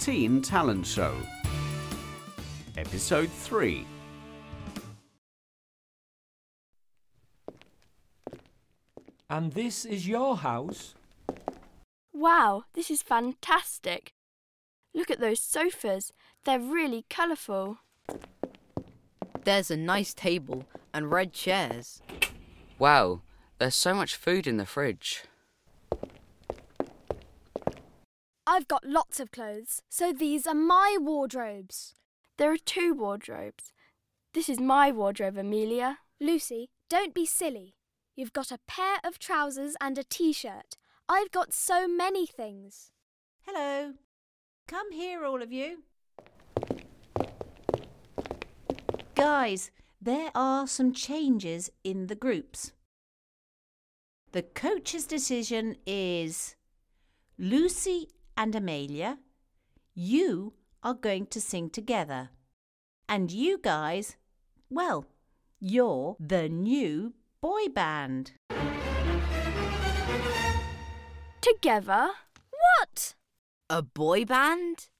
Teen Talent Show. Episode 3. And this is your house? Wow, this is fantastic. Look at those sofas. They're really colourful. There's a nice table and red chairs. Wow, there's so much food in the fridge. I've got lots of clothes, so these are my wardrobes. There are 2 wardrobes. This is my wardrobe, Amelia. Lucy, don't be silly. You've got a pair of trousers and a t-shirt. I've got so many things. Hello. Come here, all of you. Guys, there are some changes in the groups. The coach's decision is Lucy and Amelia, you are going to sing together. And you guys, well, you're the new boy band. Together? What? A boy band?